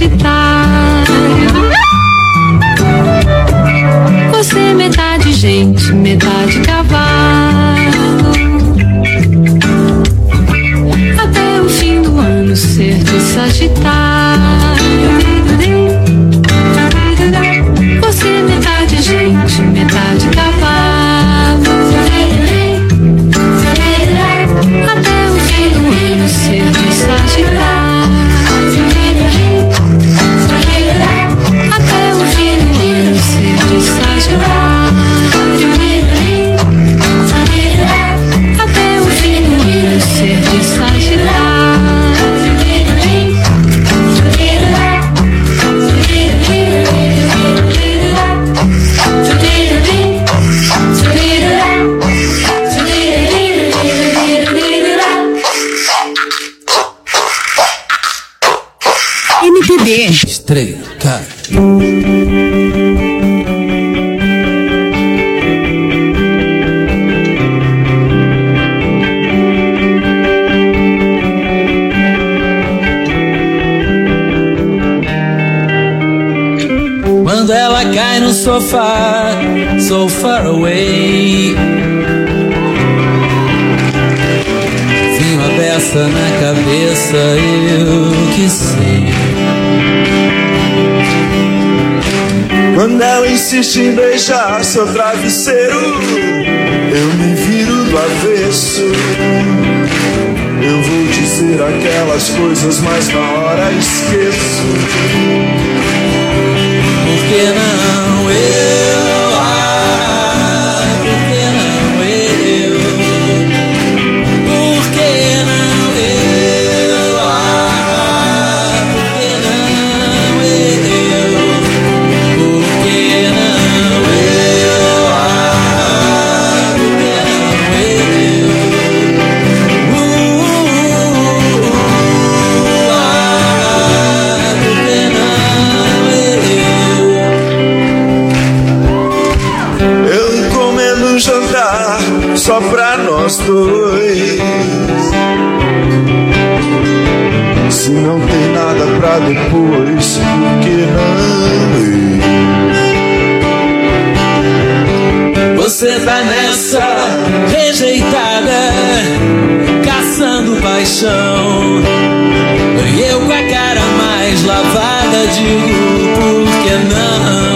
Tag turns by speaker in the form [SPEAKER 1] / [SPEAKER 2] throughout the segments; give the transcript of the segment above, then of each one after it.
[SPEAKER 1] Sagitário. Você é metade gente, metade cavalo. Até o fim do ano ser de Sagitário. Você é metade gente, metade cavalo. Até o fim do ano ser de Sagitário. Até o fim do ano ser de Sagitário. Até o fim do ano ser de Sagitário.
[SPEAKER 2] MPB
[SPEAKER 3] Estrela, cara. Quando ela cai no sofá, so far away, vinho a beça na cabeça, eu que sei.
[SPEAKER 4] Quando ela insiste em beijar seu travesseiro, eu me viro do avesso. Eu vou dizer aquelas coisas, mas na hora esqueço.
[SPEAKER 3] Por que não eu? Por que não eu? Por que não eu? Por que não eu? Por que não eu? Por que
[SPEAKER 4] só pra nós dois. Se não tem nada pra depois, por que não?
[SPEAKER 3] Você tá nessa rejeitada, caçando paixão, e eu com a cara mais lavada digo, por que não?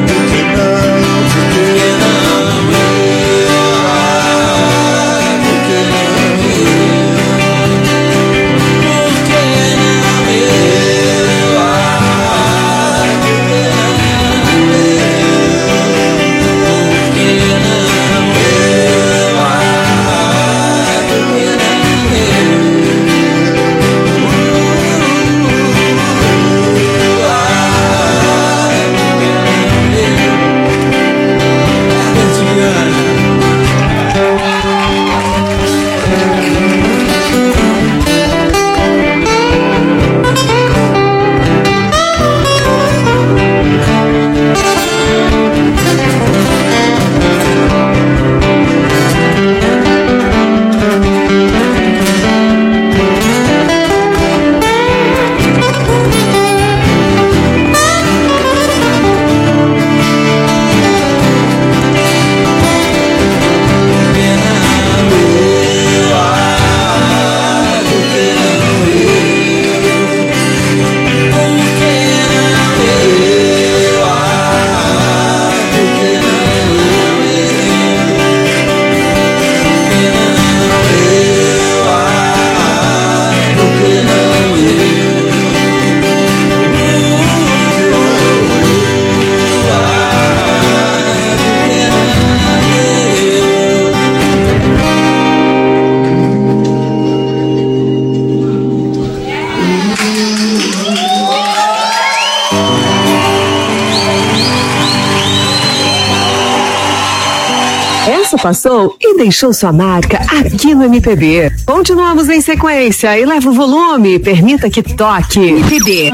[SPEAKER 2] Passou e deixou sua marca aqui no MPB. Continuamos em sequência. Eleva o volume, permita que toque. MPB.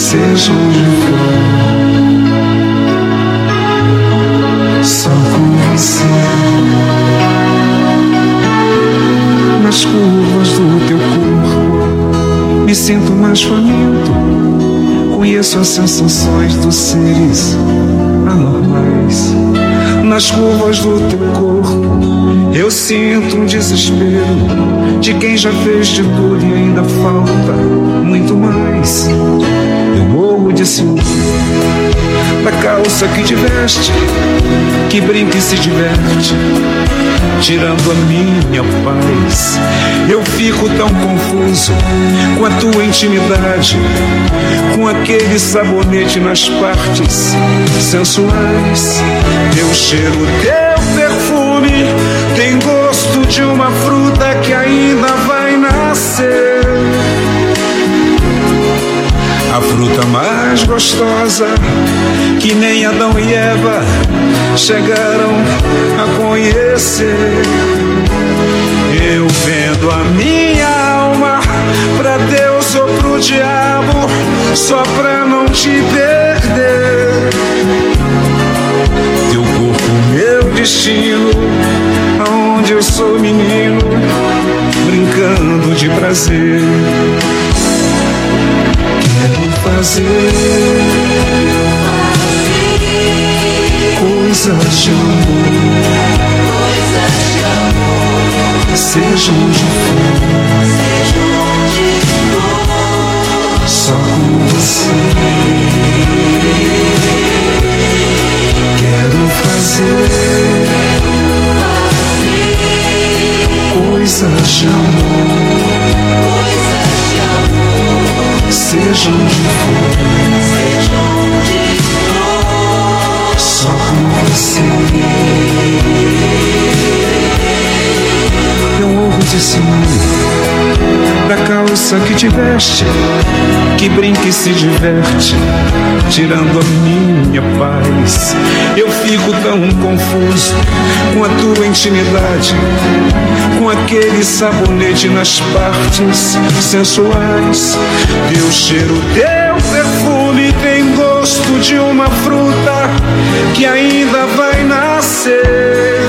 [SPEAKER 4] seja onde for, só com você. Nas curvas do teu corpo me sinto mais faminto. Conheço as sensações dos seres anormais. Nas curvas do teu corpo eu sinto um desespero de quem já fez de tudo e ainda falta muito mais. Eu morro de ciúme da calça que te veste, que brinca e se diverte, tirando a minha paz. Eu fico tão confuso com a tua intimidade, com aquele sabonete nas partes sensuais. Teu cheiro, teu perfume tem gosto de uma fruta que ainda vai nascer. A fruta mais gostosa que nem Adão e Eva chegaram a conhecer. Eu vendo a minha alma pra Deus ou pro diabo, só pra não te perder. Teu corpo, meu destino, aonde eu sou menino, brincando de prazer. Quero fazer coisas de amor, seja onde for, só com você. Quero fazer coisas de amor, seja onde for, só com você. Eu morro de ciúme da calça que te veste, que brinca e se diverte, tirando a minha paz. Eu fico tão confuso com a tua intimidade, com aquele sabonete nas partes sensuais. Teu cheiro, teu perfume tem gosto de uma fruta que ainda vai nascer.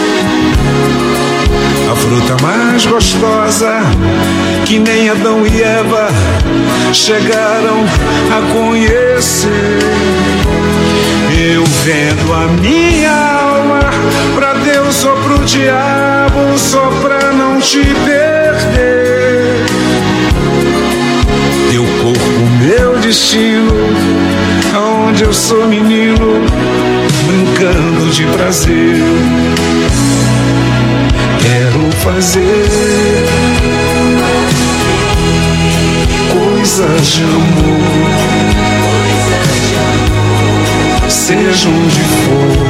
[SPEAKER 4] A fruta mais gostosa que nem Adão e Eva chegaram a conhecer. Eu vendo a minha alma pra Deus ou pro diabo, só pra não te perder. Teu corpo, meu destino, aonde eu sou menino, brincando de prazer. Quero fazer coisas de amor, seja onde for,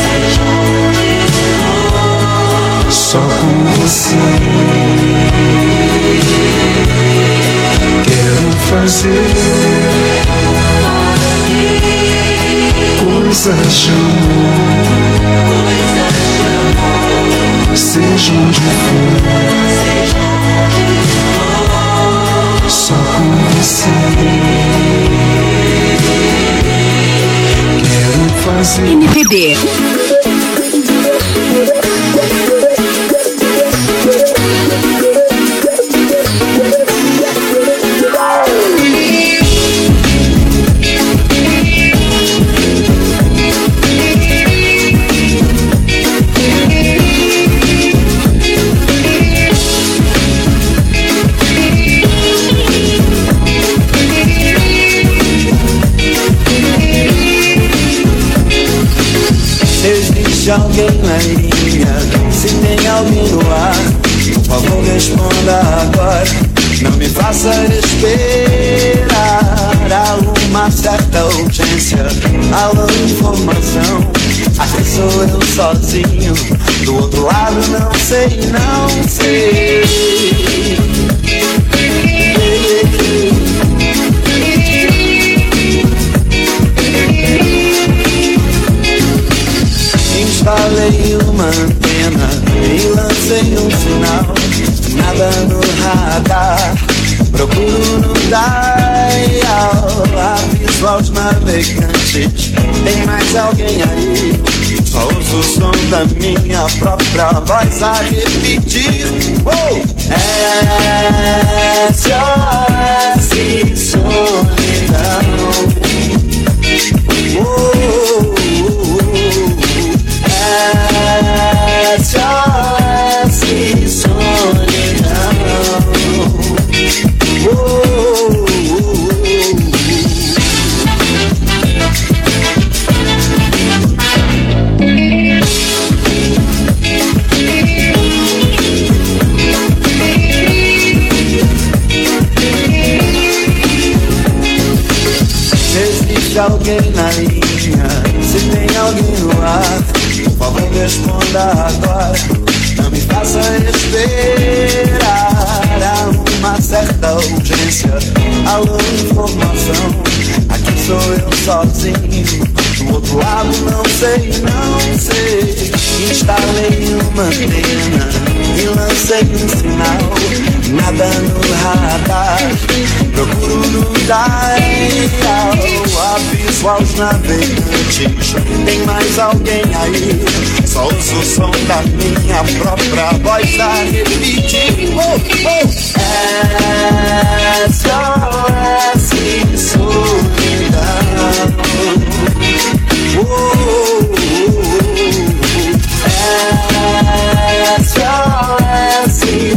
[SPEAKER 4] só com você. Quero fazer coisas de amor, seja onde for, só com você. Quero fazer
[SPEAKER 2] MPB.
[SPEAKER 5] Alguém na linha, se tem alguém no ar, por favor responda agora. Não me faça esperar. Há uma certa urgência, alô, informação. Aqui sou eu sozinho, do outro lado não sei, não sei. Instalei uma antena e lancei um sinal. Nada no radar, procuro no dial. A aviso aos navegantes, tem mais alguém aí? Só ouço o som da minha própria voz a repetir. SOS solidão. SOS solidão. Se alguém na linha, se tem alguém no ar, por favor responda agora, não me faça esperar. Há uma certa urgência, alô, informação, aqui sou eu sozinho, do outro lado não sei. Instalei uma antena e lancei um sinal, nada no radar, procuro no dial, aviso aos navegantes, tem mais alguém aí? Só ouço o som da minha própria voz a repetir. SOS solidão. SOS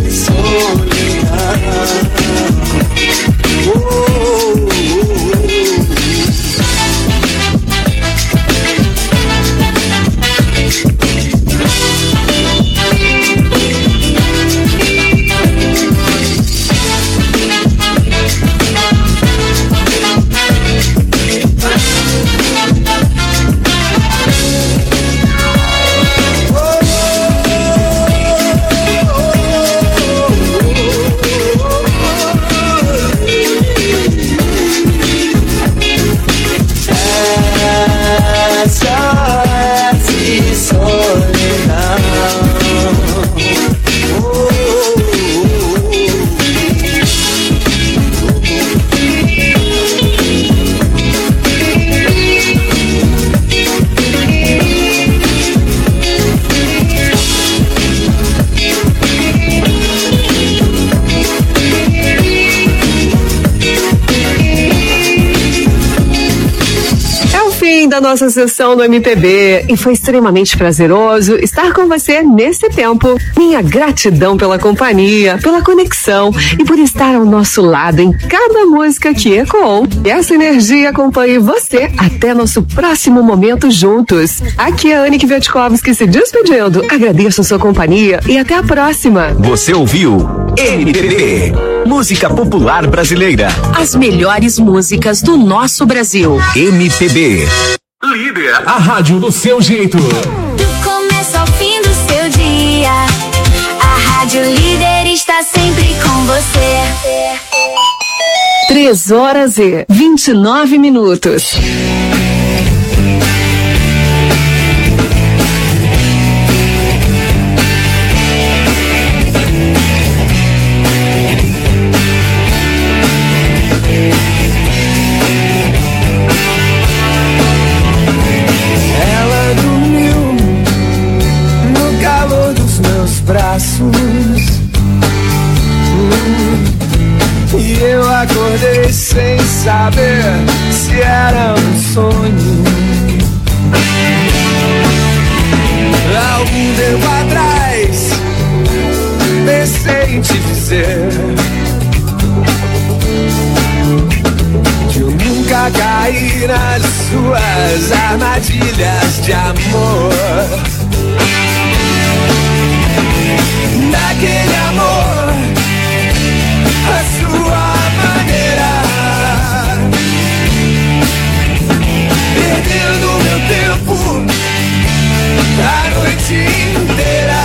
[SPEAKER 2] Da nossa sessão no MPB e foi extremamente prazeroso estar com você nesse tempo. Minha gratidão pela companhia, pela conexão e por estar ao nosso lado em cada música que ecoou. E essa energia acompanhe você até nosso próximo momento juntos. Aqui é a Annick Wiatkowski se despedindo. Agradeço a sua companhia e até a próxima.
[SPEAKER 6] Você ouviu MPB, música popular brasileira.
[SPEAKER 7] As melhores músicas do nosso Brasil.
[SPEAKER 6] MPB.
[SPEAKER 8] Líder, a rádio do seu jeito.
[SPEAKER 1] Do começo ao fim do seu dia, a Rádio Líder está sempre com você.
[SPEAKER 2] 3h29.
[SPEAKER 4] Braços, e eu acordei sem saber se era um sonho. Algum tempo atrás pensei em te dizer que eu nunca caí nas suas armadilhas de amor. Daquele amor, a sua maneira, perdendo meu tempo a noite inteira.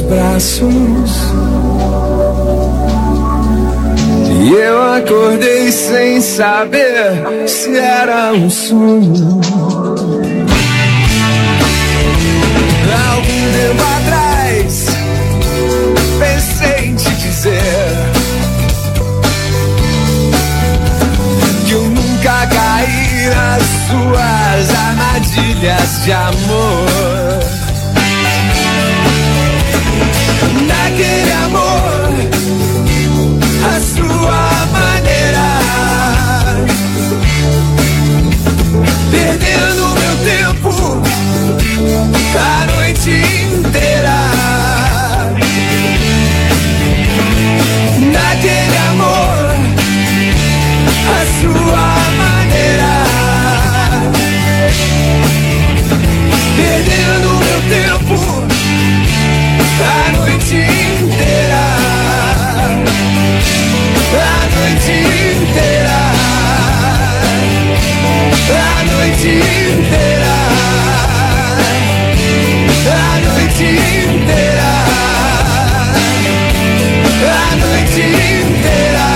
[SPEAKER 4] braços e eu acordei sem saber se era um sonho. Algum tempo atrás pensei em te dizer que eu nunca caí nas suas armadilhas de amor. Naquele amor, a sua maneira, perdendo meu tempo a noite inteira. Naquele amor, a sua maneira, perdendo meu tempo a noite inteira, a noite inteira, a noite inteira, a noite inteira, a noite inteira.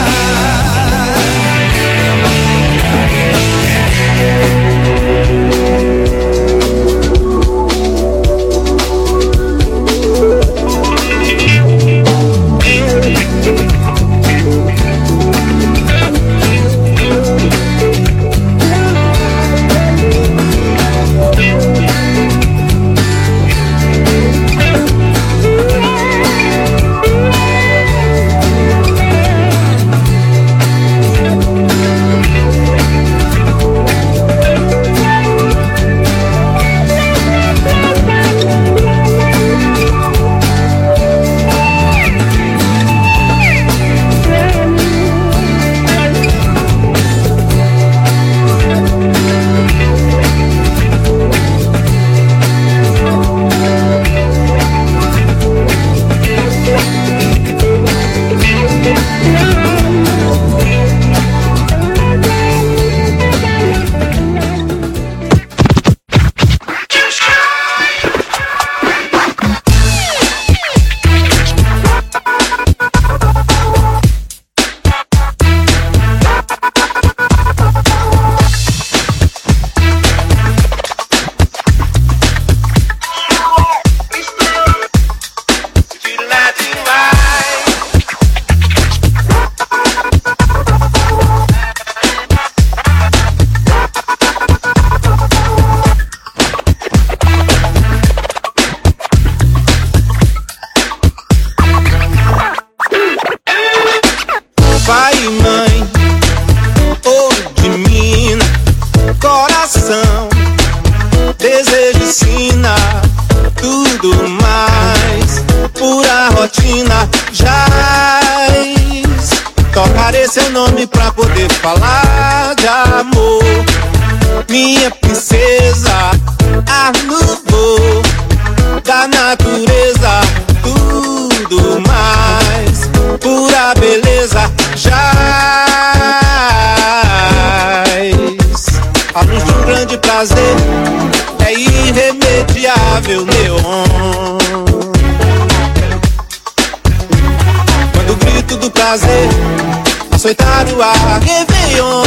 [SPEAKER 9] Açoitar o ar, Réveillon.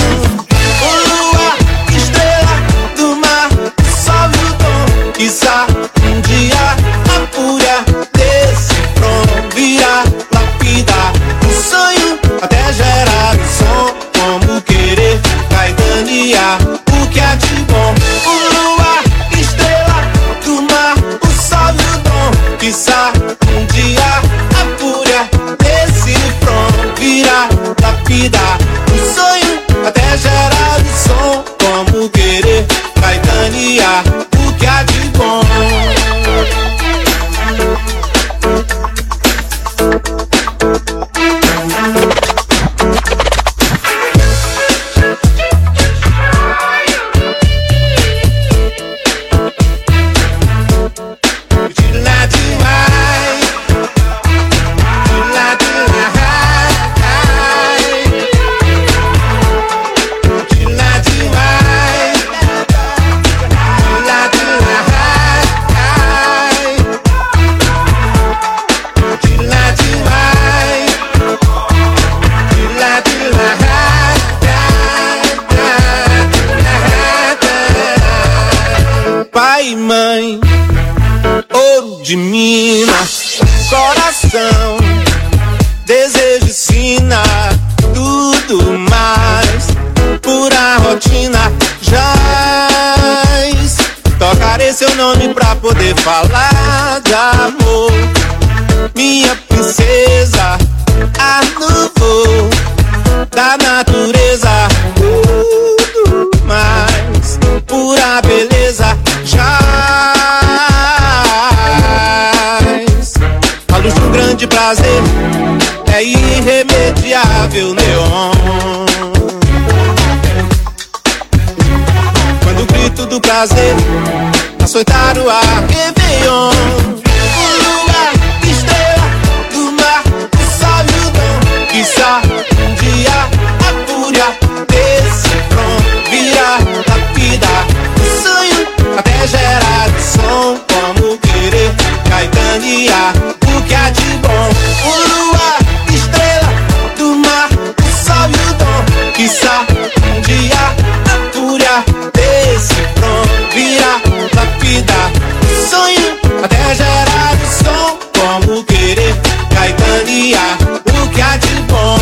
[SPEAKER 9] O luar, estrela do mar, sobe o tom. Quizá um dia a pura desse front virá lapidar um sonho até gerar um som. Como querer caetanear o que há de bom. O luar, estrela do mar, o sol e o tom. Quizá um dia a pura desse front virá lapidar um sonho até gerar um som. Como querer caetanear o que há de bom. medicina, tudo mais, pura rotina. Jaz, tocarei seu nome pra poder falar de amor. Minha princesa, ar novo da natureza, tudo mais, pura beleza. Jaz, a luz de um grande prazer é irremediável, neon. Quando o grito do prazer açoitar o ar, Réveillon. O lugar, estrela do mar, o sol e o dom. Quizá um dia a fúria desse front virá lapidar o sonho até gerar som. Como querer caetanear o que há de bom. O luar, estrela do mar, o sol e o dom. Quizá um dia a fúria desse front virá lapidar o sonho até gerar o som. Como querer caetanear o que há de bom.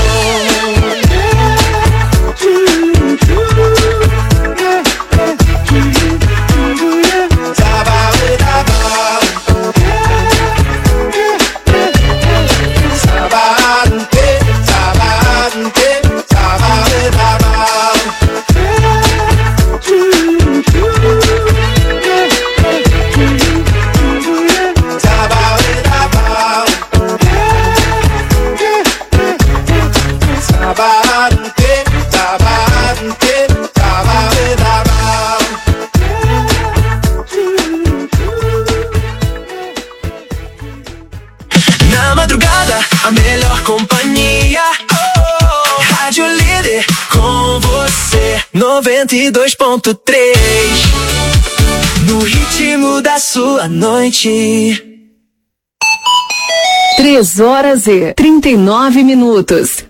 [SPEAKER 3] Na madrugada, a melhor companhia. Rádio Líder com você. 92.3. No ritmo da sua noite.
[SPEAKER 2] 3h39.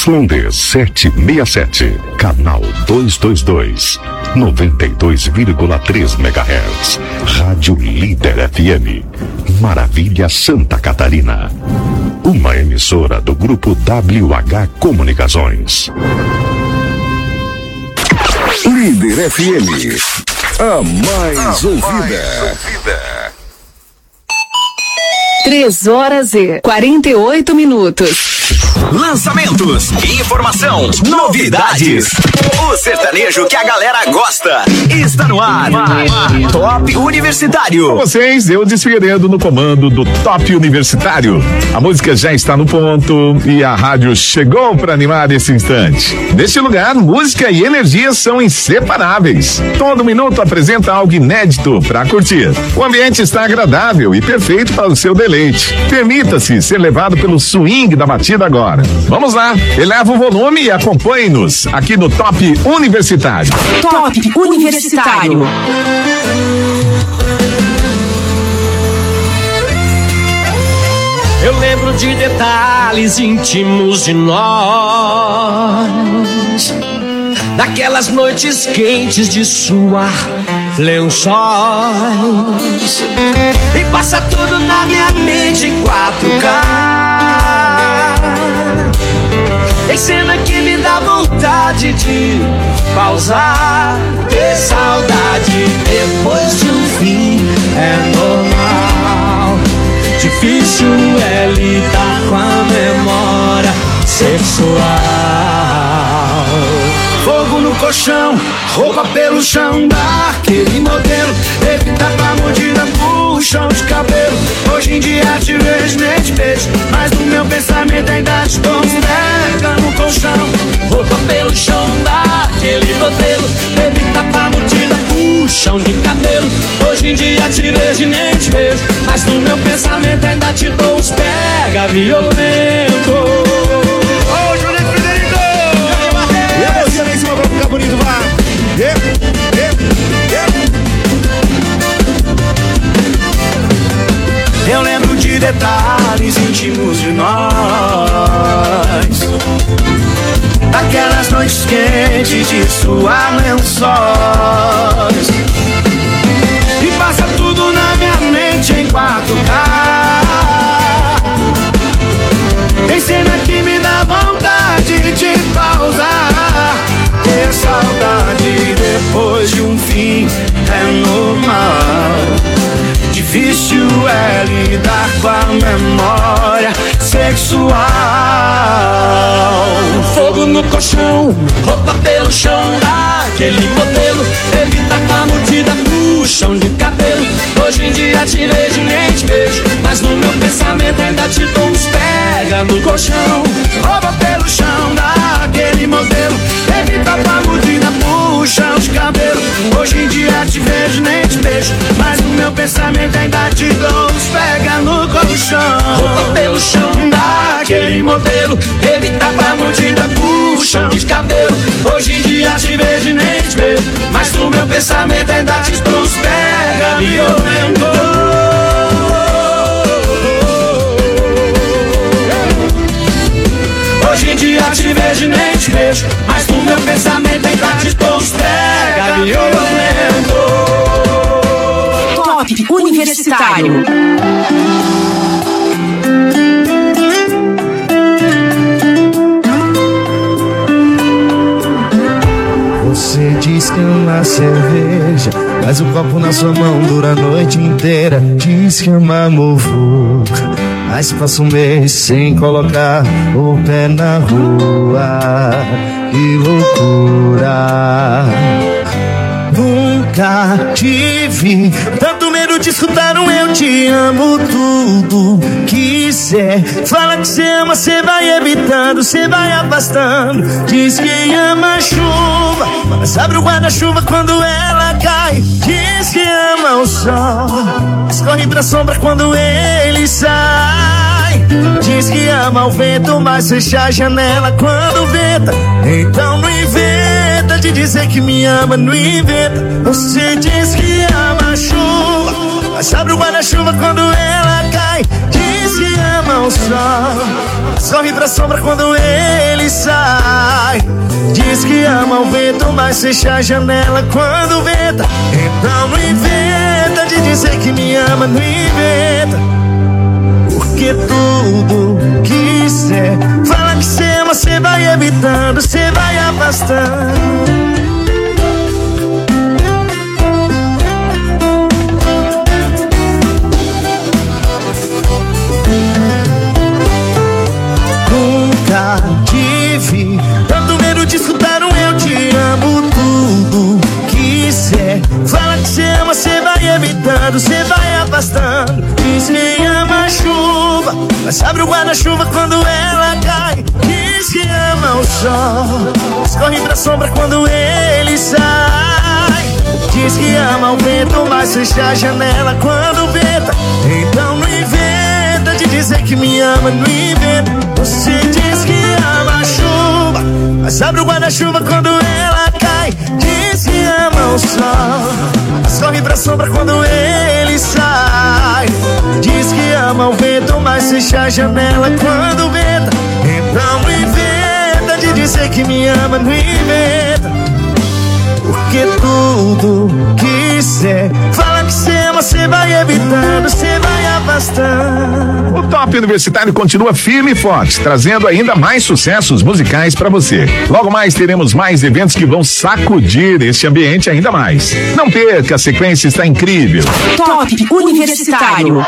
[SPEAKER 10] ZYD 767, canal 222, 92,3 MHz. Rádio Líder FM, Maravilha, Santa Catarina. Uma emissora do grupo WH Comunicações. Líder FM, a mais ouvida.
[SPEAKER 7] 3h48.
[SPEAKER 6] Lançamentos, informação, novidades. O sertanejo que a galera gosta está no ar. Top Universitário.
[SPEAKER 8] Com vocês, eu Desfigueiredo no comando do Top Universitário. A música já está no ponto e a rádio chegou para animar esse instante. Neste lugar, música e energia são inseparáveis. Todo minuto apresenta algo inédito para curtir. O ambiente está agradável e perfeito para o seu deleite. Permita-se ser levado pelo swing da batida agora. Vamos lá, eleva o volume e acompanhe-nos aqui no Top Universitário.
[SPEAKER 7] Top Universitário.
[SPEAKER 3] Eu lembro de detalhes íntimos de nós, daquelas noites quentes de suar lençóis, e passa tudo na minha mente em 4K. Tem cena que me dá vontade de pausar. Ter saudade depois de um fim é normal. Difícil é lidar com a memória sexual. Fogo no colchão, roupa pelo chão, daquele modelo. Evita pra mordida, puxão de cabelo. Hoje em dia te vejo, nem te vejo, mas no meu pensamento ainda te dou uns pega no colchão. Roupa pelo chão, daquele modelo. Evita pra mordida, puxão de cabelo. Hoje em dia te vejo, nem te vejo, mas no meu pensamento ainda te dou uns pega violento.
[SPEAKER 11] Pra ficar bonito, vai.
[SPEAKER 9] Eu lembro de detalhes íntimos de nós, daquelas noites quentes de suar lençóis, e passa tudo na minha mente em 4K. Tem cena que me dá vontade de pausar. Ter saudade depois de um fim é normal. Difícil é lidar com a memória sexual. Fogo no colchão, roupa pelo chão, daquele modelo. Evita com a mordida, puxão de cabelo. Hoje em dia te vejo, nem te vejo, mas no meu pensamento ainda te dou uns pega no colchão. Roupa pelo chão, daquele modelo. Evita com a mordida, puxão de cabelo. Hoje em dia te vejo, nem te vejo, mas no meu pensamento ainda te dou uns pega no colchão. Roupa pelo chão, daquele modelo. Evita pra mordida, puxão de cabelo. Hoje em dia te vejo e nem te vejo, mas no meu pensamento ainda te dou uns pega violento. Hoje em dia te vejo e nem te vejo, mas no meu pensamento ainda te dou uns pega violento.
[SPEAKER 7] Top Universitário.
[SPEAKER 11] Você diz que ama cerveja, mas o copo na sua mão dura a noite inteira. Diz que ama muvuca, mas passa um mês sem colocar o pé na rua. Que loucura. Nunca tive tanto medo de escutar um eu te amo tudo quiser. Fala que você ama, você vai evitando, você vai afastando. Diz que ama a chuva, mas abre o guarda-chuva quando ela cai. Diz que ama o sol, mas corre pra sombra quando ele sai. Diz que ama o vento, mas fecha a janela quando venta. Então não inventa de dizer que me ama, não inventa. Você diz que ama a chuva, mas abre o guarda-chuva quando ela cai. Diz que ama o sol, sorri pra sombra quando ele sai. Diz que ama o vento, mas fecha a janela quando venta. Então não inventa de dizer que me ama, não inventa. Porque tudo que cê fala que cê ama, cê vai evitando, cê vai afastando. Nunca tive tanto medo de escutar um eu te amo. Tudo que cê fala que cê ama, cê vai evitando, cê vai afastando. Diz que ama a chuva, mas abre o guarda-chuva quando ela cai. Diz que ama o sol, escorre pra sombra quando ele sai. Diz que ama o vento, mas fecha a janela quando venta. Então não inventa de dizer que me ama, não inventa. Você diz que ama a chuva, mas abre o guarda-chuva quando ela cai. Diz que ama o sol, escorre pra sombra quando ele sai. Diz que ama o vento, mas fecha a janela quando venta. Então não inventa de dizer que me ama, não inventa. Porque tudo que cê fala que cê ama, cê vai evitando, cê vai afastando.
[SPEAKER 8] O Top Universitário continua firme e forte, trazendo ainda mais sucessos musicais pra você. Logo mais teremos mais eventos que vão sacudir este ambiente ainda mais. Não perca, a sequência está incrível.
[SPEAKER 7] Top Universitário.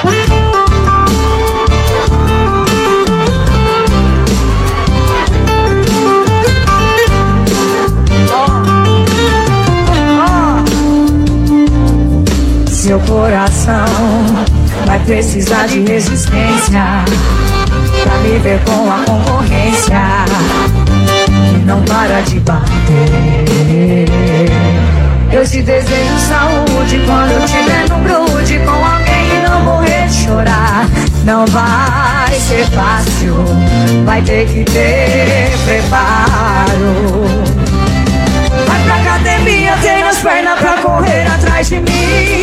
[SPEAKER 12] Seu coração vai precisar de resistência pra viver com a concorrência e não para de bater. Eu te desejo saúde quando eu tiver no grude com alguém e não morrer de chorar. Não vai ser fácil, vai ter que ter preparo. Vai pra academia, treina as pernas pra correr atrás de mim.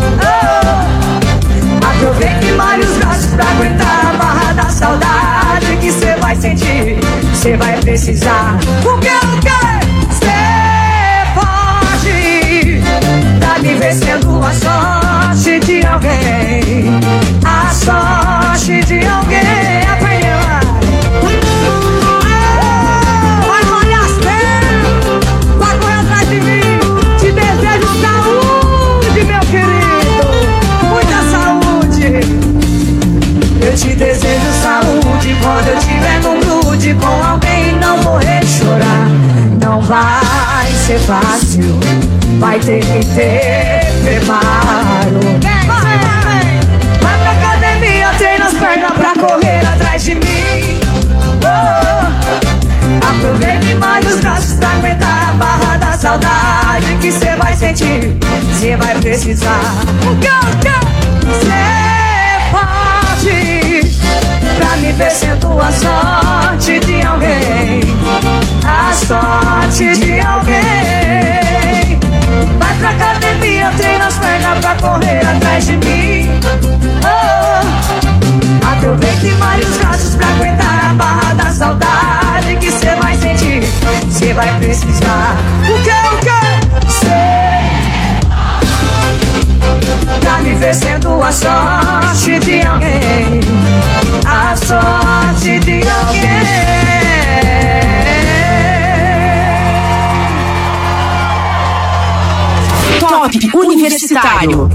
[SPEAKER 12] Oh, aproveita e malha os braços pra aguentar a barra da saudade que cê vai sentir, cê vai precisar. O que cê pode tá viver sendo a sorte de alguém, a sorte de alguém. Apanha lá. Te desejo saúde, meu querido, muita saúde. Eu te desejo saúde quando eu tiver num grude com alguém e não morrer de chorar. Não vai ser fácil, vai ter que ter preparo. Vai pra academia, treina as pernas pra correr atrás de mim. Aproveita e malha os braços pra aguentar a barra da saudade que cê vai sentir, cê vai precisar. O que cê pode pra me ver sendo a sorte de alguém, a sorte de alguém. Vai pra academia, treina as pernas pra correr atrás de mim. Aproveita e malha os braços pra aguentar a barra da saudade que cê vai sentir, cê vai precisar. O que cê tá me ver sendo a sorte de alguém, a sorte de alguém.
[SPEAKER 7] Top Universitário.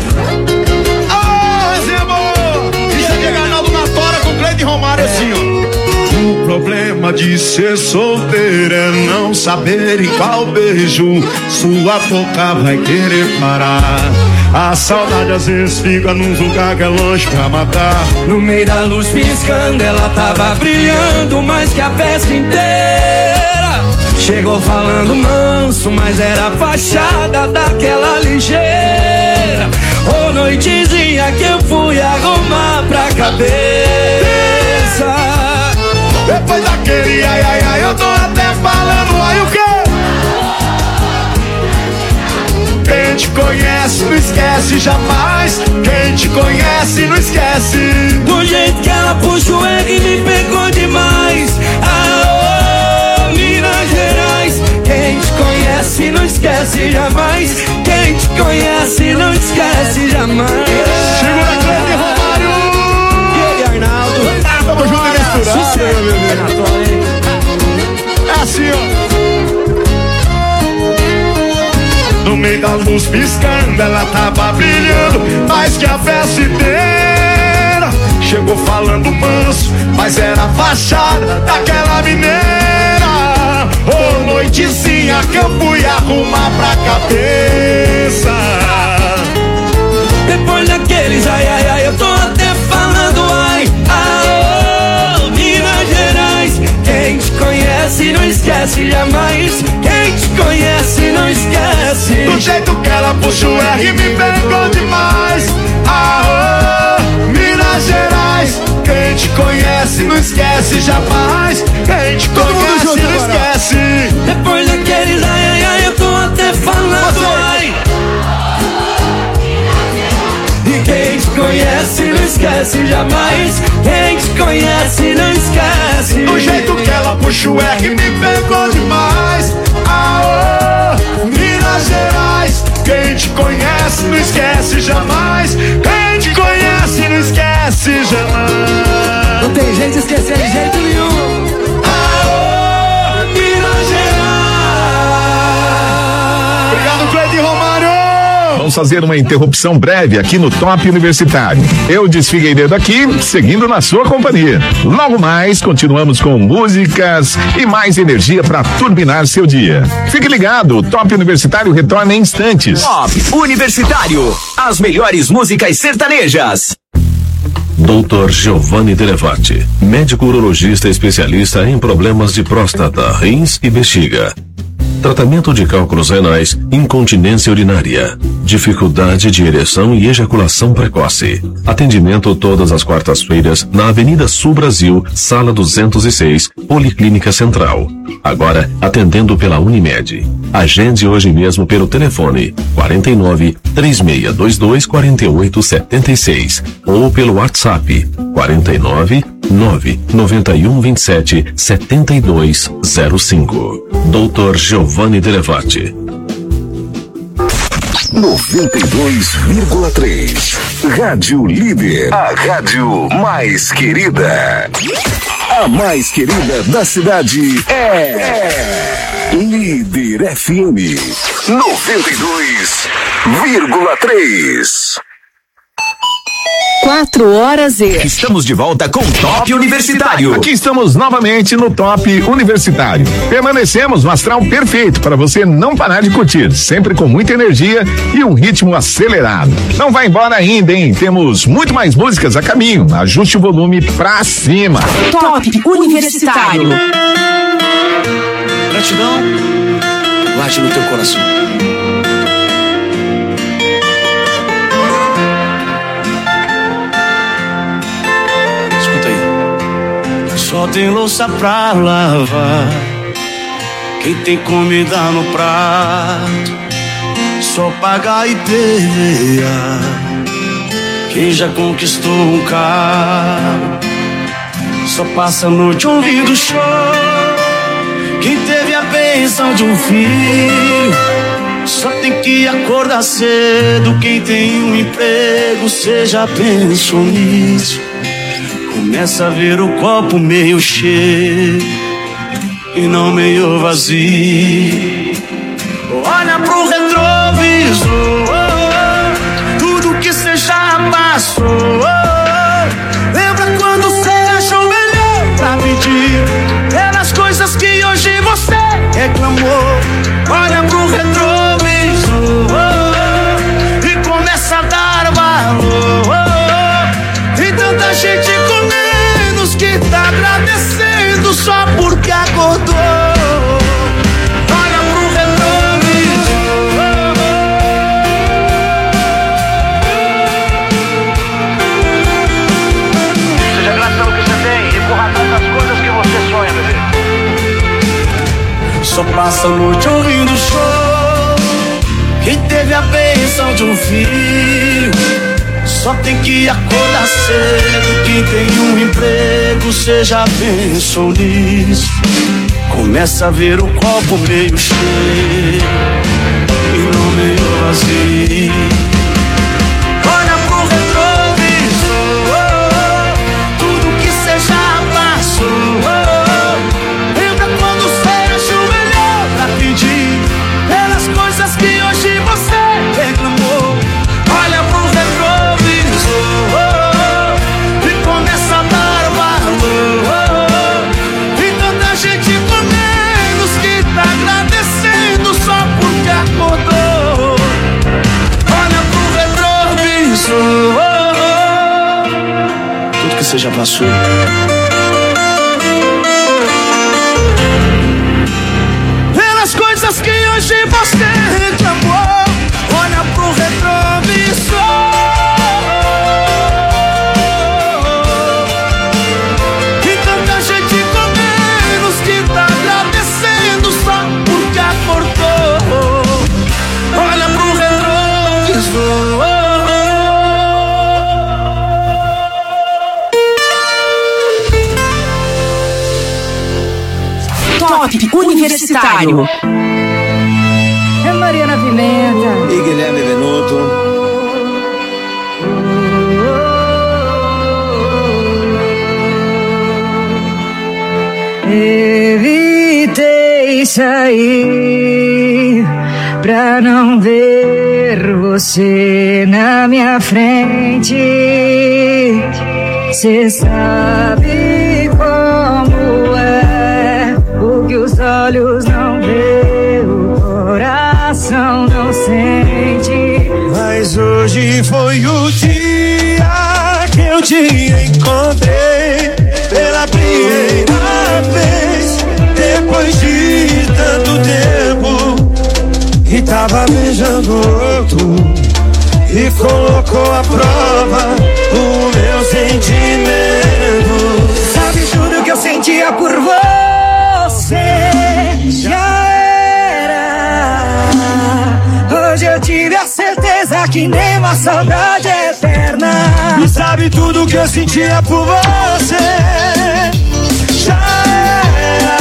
[SPEAKER 3] De Romário assim, ó. O problema de ser solteiro é não saber em qual beijo sua boca vai querer parar. A saudade às vezes fica num lugar que é longe pra matar.
[SPEAKER 13] No meio da luz piscando, ela tava brilhando mais que a festa inteira. Chegou falando manso, mas era a fachada daquela ligeira. Ô noitezinha que eu fui arrumar pra cabeça.
[SPEAKER 3] Depois daquele ai, ai, ai, eu tô até falando, ai o quê? Quem te conhece não esquece esquece jamais. Quem te conhece não esquece.
[SPEAKER 13] Do jeito que ela puxa o R me pegou demais. Ah, oh, Minas Gerais. Quem te conhece não esquece jamais. Quem te conhece não esquece jamais.
[SPEAKER 3] Segura a Cleide Romário.
[SPEAKER 13] E ele, Arnaldo.
[SPEAKER 3] Tamo junto e misturado, meu bebê. É assim, ó. No meio da luz piscando, ela tava brilhando mais que a festa inteira. Chegou falando manso, mas era a fachada daquela mineira. Ô, noitezinha que eu fui arrumar pra cabeça.
[SPEAKER 13] Depois daqueles ai, ai, ai, eu tô até falando ai. Ah, oh, Minas Gerais. Quem te conhece não esquece jamais. Quem te conhece não esquece.
[SPEAKER 3] Do jeito que ela puxa o R me pegou demais. Ah, oh, Minas Gerais. Quem te conhece não esquece jamais. Quem te conhece não esquece.
[SPEAKER 13] Depois daqueles ai, ai, ai, eu tô até falando ai. E quem te conhece não esquece jamais. Quem te conhece não esquece.
[SPEAKER 3] Do jeito que ela puxa o R me pegou demais. Ah, oh, Minas Gerais. Quem te conhece não esquece jamais. Quem te conhece não esquece jamais.
[SPEAKER 13] Não tem jeito de esquecer de jeito nenhum.
[SPEAKER 3] Ah, oh, Minas Gerais. Obrigado, Cleide Romário.
[SPEAKER 8] Vamos fazer uma interrupção breve aqui no Top Universitário. Eu Figueiredo aqui, seguindo na sua companhia. Logo mais, continuamos com músicas e mais energia para turbinar seu dia. Fique ligado, o Top Universitário retorna em instantes.
[SPEAKER 6] Top Universitário, as melhores músicas sertanejas.
[SPEAKER 14] Dr. Giovanni Delevati, médico urologista especialista em problemas de próstata, rins e bexiga. Tratamento de cálculos renais, incontinência urinária, dificuldade de ereção e ejaculação precoce. Atendimento todas as quartas-feiras na Avenida Sul Brasil, Sala 206, Policlínica Central. Agora atendendo pela Unimed. Agende hoje mesmo pelo telefone 49 3622 4876 ou pelo WhatsApp 49 991 27 7205. Dr. Giovanni Delevati.
[SPEAKER 10] 92,3. Rádio Líder. A rádio mais querida. A mais querida da cidade é Líder FM 92,3.
[SPEAKER 7] 4h.
[SPEAKER 6] Estamos de volta com o Top Universitário.
[SPEAKER 8] Aqui estamos novamente no Top Universitário. Permanecemos no astral perfeito para você não parar de curtir, sempre com muita energia e um ritmo acelerado. Não vai embora ainda, hein? Temos muito mais músicas a caminho. Ajuste o volume pra cima.
[SPEAKER 7] Top Universitário.
[SPEAKER 3] Gratidão, guarde no teu coração. Só tem louça pra lavar, quem tem comida no prato, só paga e IPVA, quem já conquistou um carro, só passa a noite ouvindo show, quem teve a bênção de um filho, só tem que acordar cedo, quem tem um emprego, cê já pensou nisso? Começa a ver o copo meio cheio e não meio vazio. Olha pro retrovisor, tudo que cê já passou. Lembra quando cê achou melhor pra pedir pelas coisas que hoje você reclamou. Olha pro retrovisor e começa a dar valor. Tem tanta gente com menos que tá agradecendo só porque acordou. Olha pro retrovisor. Seja grato pelo que você tem e corra atrás das coisas que você sonha, bebê. Só passa a noite ouvindo show, quem teve a bênção de um filho, Só tem que acordar cedo. Quem tem um emprego, cê já pensou nisso? Começa a ver o copo meio cheio e não meio vazio. Olha pro retrovisor, tudo que cê já passou. Lembra quando cê ajoelhou pra pedir pelas coisas que hoje você reclamou? Olha pro retrovisor e começa a dar valor. E tanta gente com menos que tá agradecendo só porque acordou. Olha pro retrovisor, tudo que você já passou. Pelas coisas que hoje você reclamou. Olha pro retrovisor e tanta gente com menos que tá agradecendo só porque acordou. Olha pro retrovisor.
[SPEAKER 7] Top Universitário.
[SPEAKER 12] É Mariana Pimenta
[SPEAKER 3] E Guilherme Venuto.
[SPEAKER 12] Evitei sair pra não ver você na minha frente. Cê sabe como é, o que os olhos não vê, o coração não sente.
[SPEAKER 11] Mas hoje foi o dia que eu te encontrei pela primeira vez, depois de tanto tempo. E tava beijando outro e colocou à prova o meu sentimento.
[SPEAKER 12] Sabe tudo que eu sentia por você? Já era. Hoje eu tive a certeza que nem uma saudade eterna.
[SPEAKER 11] E sabe tudo que eu sentia por você? Já era.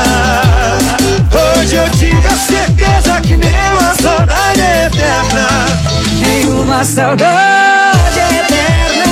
[SPEAKER 11] Hoje eu tive a certeza que nem uma saudade eterna.
[SPEAKER 12] Nenhuma saudade eterna.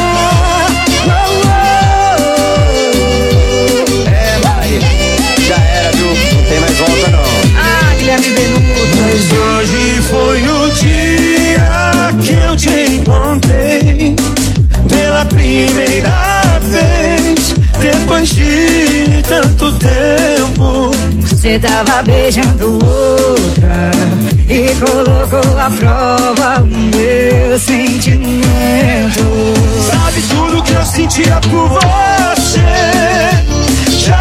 [SPEAKER 3] É, Mari, já era, viu? Não tem mais volta não.
[SPEAKER 12] Ah, Guilherme Venuto.
[SPEAKER 11] Mas hoje foi o dia que eu te encontrei pela primeira vez, depois de tanto tempo.
[SPEAKER 12] Você tava beijando outra e colocou à prova o meu sentimento.
[SPEAKER 11] Sabe tudo que eu sentia por você? Já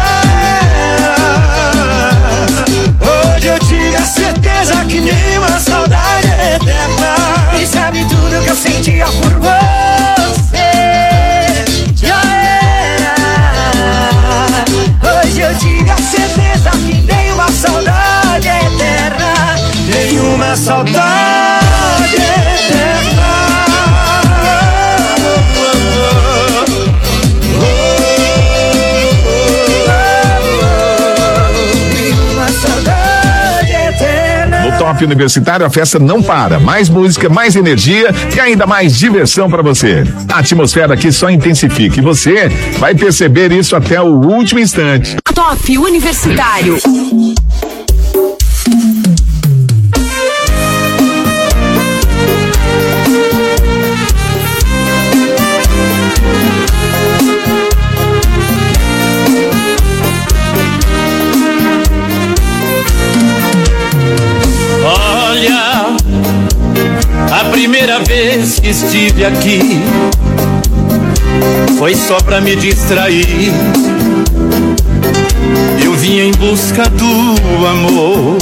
[SPEAKER 11] era. Hoje eu tive a certeza que nem uma saudade eterna.
[SPEAKER 12] E sabe tudo que eu sentia por você? Já era. Hoje eu tive a certeza que nem uma saudade eterna.
[SPEAKER 11] Nenhuma saudade eterna.
[SPEAKER 12] Nenhuma saudade eterna.
[SPEAKER 8] No Top Universitário, a festa não para. Mais música, mais energia e ainda mais diversão para você. A atmosfera aqui só intensifica e você vai perceber isso até o último instante.
[SPEAKER 7] Top Universitário.
[SPEAKER 13] Olha, a primeira vez que estive aqui foi só pra me distrair. Eu vim em busca do amor.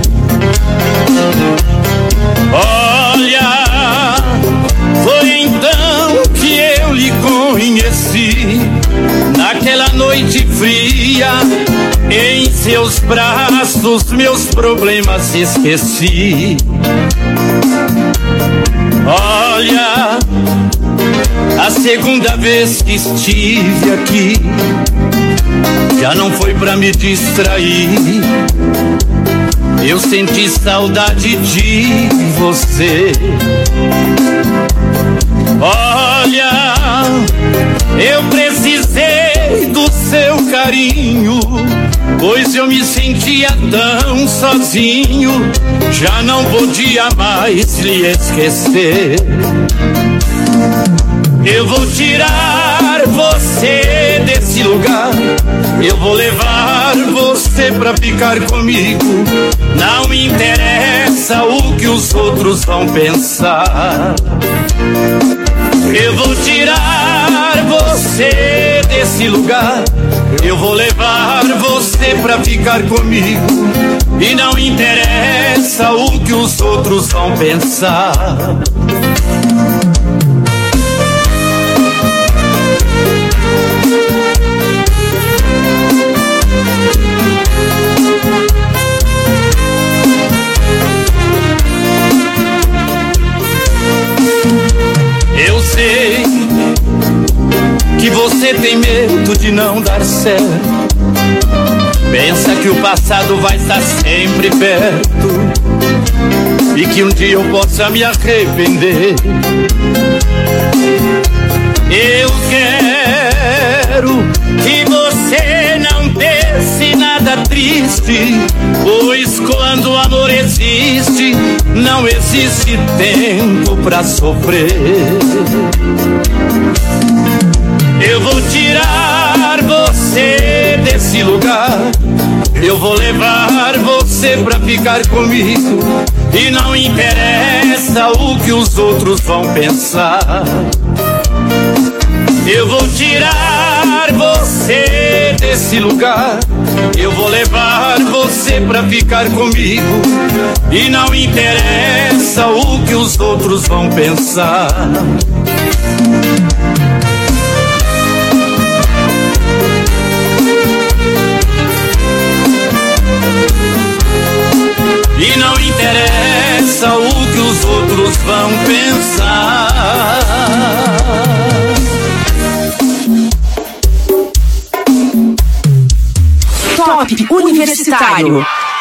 [SPEAKER 13] Olha, foi então que eu lhe conheci, naquela noite fria. Em seus braços meus problemas esqueci. Olha, segunda vez que estive aqui, já não foi pra me distrair. Eu senti saudade de você. Olha, eu precisei do seu carinho, pois eu me sentia tão sozinho, já não podia mais lhe esquecer. Eu vou tirar você desse lugar, eu vou levar você pra ficar comigo. Não me interessa o que os outros vão pensar. Eu vou tirar você desse lugar, eu vou levar você pra ficar comigo. E não interessa o que os outros vão pensar. Eu sei que você tem medo de não dar certo, pensa que o passado vai estar sempre perto e que um dia eu possa me arrepender. Eu quero que você não pense nada triste, pois quando o amor existe, não existe tempo pra sofrer. Eu vou tirar você desse lugar, eu vou levar você pra ficar comigo. E não interessa o que os outros vão pensar. Eu vou tirar você desse lugar, eu vou levar você pra ficar comigo. E não interessa o que os outros vão pensar. E não interessa o que os outros vão pensar.
[SPEAKER 7] Top Universitário.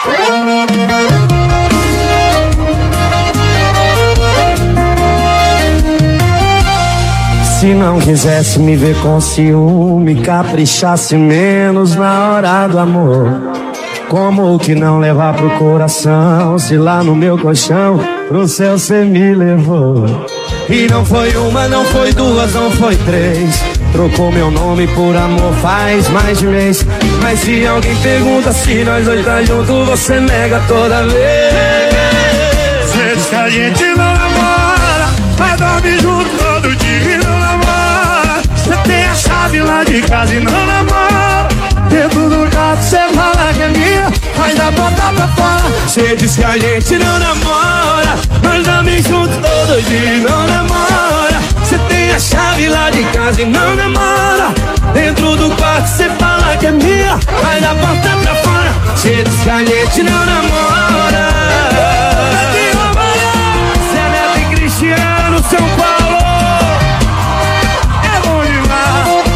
[SPEAKER 11] Se não quisesse me ver com ciúme, caprichasse menos na hora do amor. Como que não levar pro coração, se lá no meu colchão pro céu cê me levou? E não foi uma, não foi duas, não foi três, trocou meu nome por amor faz mais de mês. Mas se alguém pergunta se nós dois tá junto, você nega toda vez.
[SPEAKER 3] Cê diz que a gente não namora, mas dorme junto todo dia e não namora. Cê tem a chave lá de casa e não namora. Dentro do quarto cê fala que é minha, mas da porta pra fora
[SPEAKER 11] cê diz que a gente não namora, nós dormimos juntos todo dia e não namora. Cê tem a chave lá de casa e não namora. Dentro do quarto cê fala que é minha, mas da porta pra fora cê diz que a gente não namora. Zé Neto e Cristiano, São Paulo, é bom demais.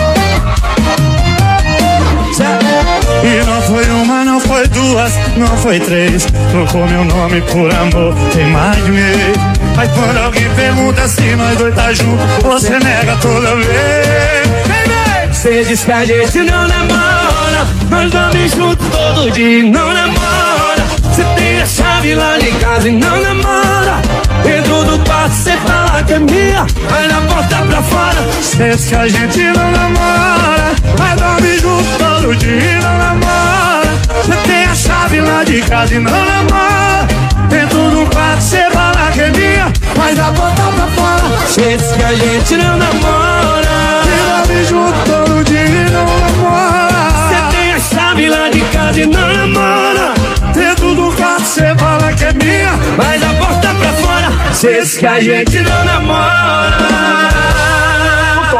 [SPEAKER 3] E não foi uma, não foi duas, não foi três, trocou meu nome por amor tem mais de mês. Mas quando alguém pergunta se nós dois tá junto, você nega toda vez.
[SPEAKER 11] Cê diz que a gente não namora, nós dormimos juntos todo dia e não namora. Cê tem a chave lá de casa e não namora. Dentro do quarto cê fala que é minha, mas na porta pra fora
[SPEAKER 3] cê diz que a gente não namora, mas dorme junto todo dia e não namora. Cê tem a chave lá de casa e não namora. Dentro do quarto cê fala que é minha, mas na porta pra fora
[SPEAKER 11] cê diz que a gente não namora.
[SPEAKER 3] Cê dorme junto todo dia e não namora.
[SPEAKER 11] Cê tem a chave lá de casa e não namora.
[SPEAKER 3] Dentro do quarto cê fala que é minha,
[SPEAKER 11] mas a porta pra fora cê diz que a gente não namora.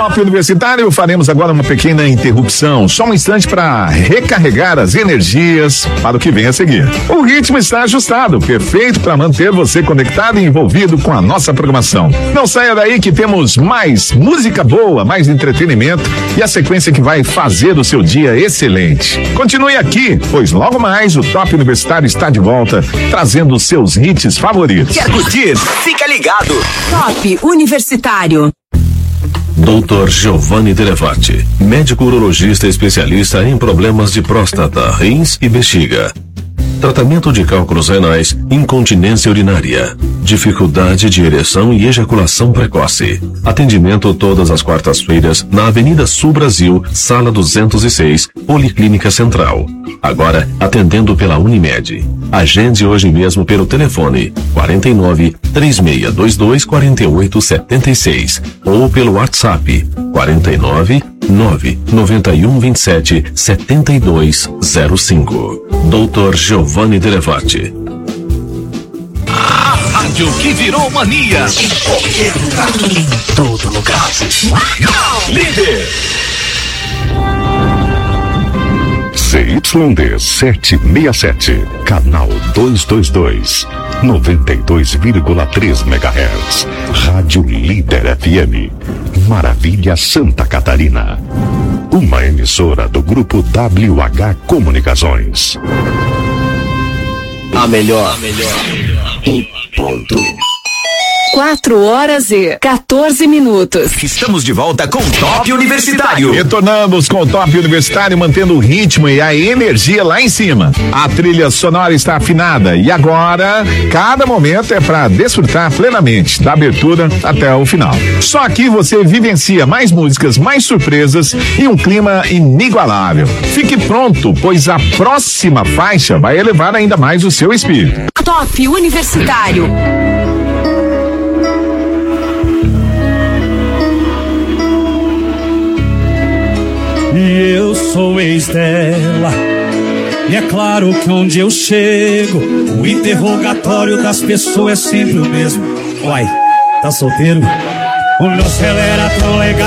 [SPEAKER 8] Top Universitário, faremos agora uma pequena interrupção, só um instante para recarregar as energias para o que vem a seguir. O ritmo está ajustado, perfeito para manter você conectado e envolvido com a nossa programação. Não saia daí que temos mais música boa, mais entretenimento e a sequência que vai fazer o seu dia excelente. Continue aqui, pois logo mais o Top Universitário está de volta, trazendo os seus hits favoritos.
[SPEAKER 6] Quer curtir? Fica ligado.
[SPEAKER 7] Top Universitário.
[SPEAKER 14] Dr. Giovanni Delevati, médico urologista especialista em problemas de próstata, rins e bexiga. Tratamento de cálculos renais, incontinência urinária, dificuldade de ereção e ejaculação precoce. Atendimento todas as quartas-feiras na Avenida Sul Brasil, Sala 206, Policlínica Central. Agora atendendo pela Unimed. Agende hoje mesmo pelo telefone 49 3622 4876 ou pelo WhatsApp 49 991 27 7205. Dr. Giovanni Delevati.
[SPEAKER 6] A rádio que virou mania. Em qualquer lugar, em todo lugar. Líder.
[SPEAKER 10] CYD 767, canal 222, 92,3 MHz. Rádio Líder FM, Maravilha, Santa Catarina. Uma emissora do grupo WH Comunicações.
[SPEAKER 6] A melhor. Em ponto.
[SPEAKER 7] 4h14.
[SPEAKER 6] Estamos de volta com o Top Universitário.
[SPEAKER 8] Retornamos com o Top Universitário, mantendo o ritmo e a energia lá em cima. A trilha sonora está afinada e agora cada momento é para desfrutar plenamente, da abertura até o final. Só aqui você vivencia mais músicas, mais surpresas e um clima inigualável. Fique pronto, pois a próxima faixa vai elevar ainda mais o seu espírito.
[SPEAKER 7] Top Universitário.
[SPEAKER 11] E eu sou ex dela. E é claro que onde eu chego, o interrogatório das pessoas é sempre o mesmo. Uai, tá solteiro? O meu céu era tão legal